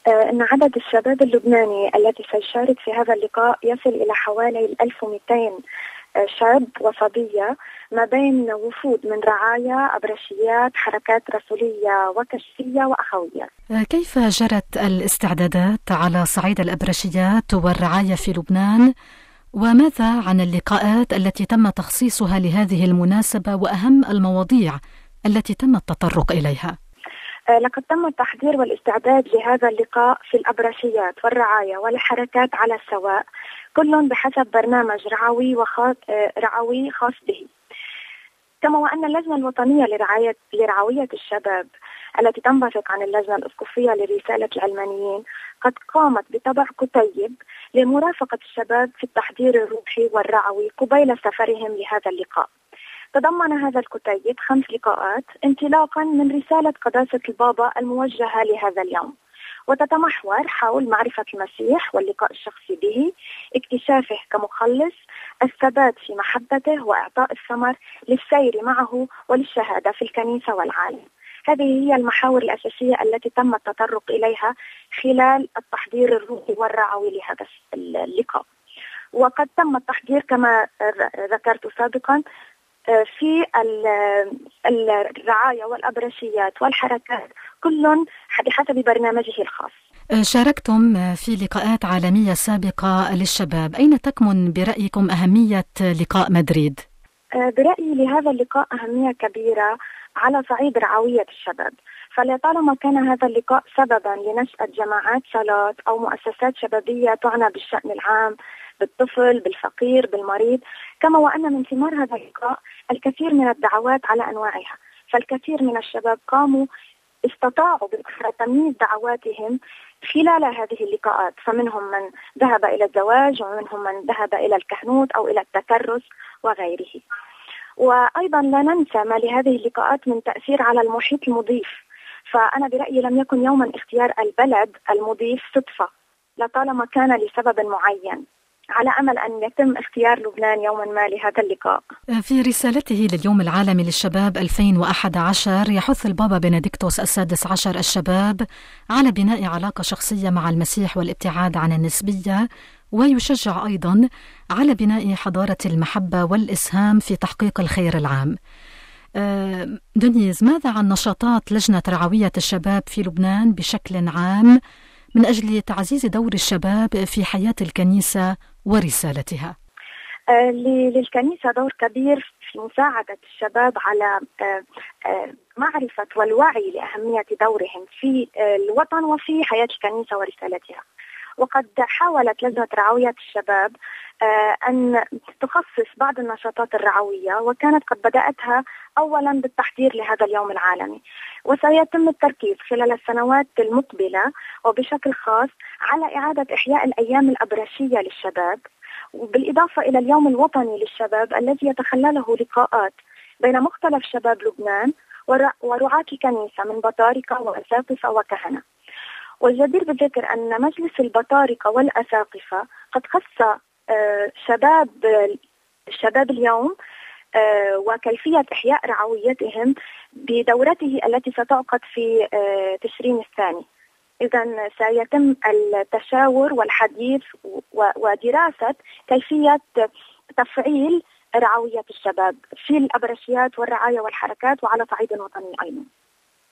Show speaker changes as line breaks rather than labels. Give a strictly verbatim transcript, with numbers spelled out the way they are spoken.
آه، أن عدد الشباب اللبناني الذي سيشارك في هذا اللقاء يصل إلى حوالي ألف ومئتين شاب وصبية، ما بين وفود من رعايا، أبرشيات، حركات رسولية وكشفية وأخوية.
كيف جرت الاستعدادات على صعيد الأبرشيات والرعاية في لبنان؟ وماذا عن اللقاءات التي تم تخصيصها لهذه المناسبة وأهم المواضيع التي تم التطرق إليها؟
لقد تم التحضير والاستعداد لهذا اللقاء في الأبرشيات والرعاية والحركات على السواء، كل بحسب برنامج رعوي وخاص رعوي خاص به. كما وأن اللجنة الوطنية لرعاية لرعوية الشباب التي تنبثق عن اللجنة الأسقفية لرسالة العلمانيين قد قامت بطبع كتيب لمرافقة الشباب في التحضير الروحي والرعوي قبيل سفرهم لهذا اللقاء. تضمن هذا الكتيب خمس لقاءات انطلاقا من رسالة قداسة البابا الموجهة لهذا اليوم، وتتمحور حول معرفة المسيح واللقاء الشخصي به، اكتشافه كمخلص، الثبات في محبته، وإعطاء الثمر للسير معه وللشهادة في الكنيسة والعالم. هذه هي المحاور الأساسية التي تم التطرق إليها خلال التحضير الروحي والرعوي لهذا اللقاء. وقد تم التحضير كما ذكرت سابقا في الرعاية والأبرشيات والحركات، كل بحسب برنامجه الخاص.
شاركتم في لقاءات عالمية سابقة للشباب، أين تكمن برأيكم أهمية لقاء مدريد؟
برأيي لهذا اللقاء أهمية كبيرة على صعيد رعوية الشباب، فلطالما كان هذا اللقاء سببا لنشأة جماعات صلاة أو مؤسسات شبابية تعنى بالشأن العام، بالطفل، بالفقير، بالمريض، كما وأن من ثمار هذا اللقاء الكثير من الدعوات على أنواعها، فالكثير من الشباب قاموا استطاعوا بتمييز دعواتهم خلال هذه اللقاءات، فمنهم من ذهب إلى الزواج، ومنهم من ذهب إلى الكهنوت أو إلى التكرس وغيره. وأيضا لا ننسى ما لهذه اللقاءات من تأثير على المحيط المضيف، فأنا برأيي لم يكن يوما اختيار البلد المضيف صدفة، لطالما كان لسبب معين، على أمل أن يتم اختيار لبنان يوما ما لهذا اللقاء.
في رسالته لليوم العالمي للشباب ألفين وأحد عشر يحث البابا بنديكتوس السادس عشر الشباب على بناء علاقة شخصية مع المسيح والابتعاد عن النسبية، ويشجع أيضا على بناء حضارة المحبة والإسهام في تحقيق الخير العام. دنيز، ماذا عن نشاطات لجنة رعوية الشباب في لبنان بشكل عام من أجل تعزيز دور الشباب في حياة الكنيسة ورسالتها؟
آه للكنيسة دور كبير في مساعدة الشباب على آه آه معرفة والوعي لأهمية دورهم في آه الوطن وفي حياة الكنيسة ورسالتها. وقد حاولت لجنة رعوية الشباب آه أن تخصص بعض النشاطات الرعوية، وكانت قد بدأتها أولا بالتحضير لهذا اليوم العالمي، وسيتم التركيز خلال السنوات المقبلة وبشكل خاص على إعادة إحياء الأيام الأبرشية للشباب، وبالإضافة إلى اليوم الوطني للشباب الذي يتخلله لقاءات بين مختلف شباب لبنان ورعاة الكنيسة من بطاركة وأساقفة وكهنة. والجدير بالذكر أن مجلس البطاركة والأساقفة قد خص شباب الشباب اليوم وكيفية إحياء رعويتهم بدورته التي ستعقد في تشرين الثاني. إذن سيتم التشاور والحديث ودراسة كيفية تفعيل رعوية الشباب في الأبرشيات والرعاية والحركات وعلى صعيد وطني أيضا.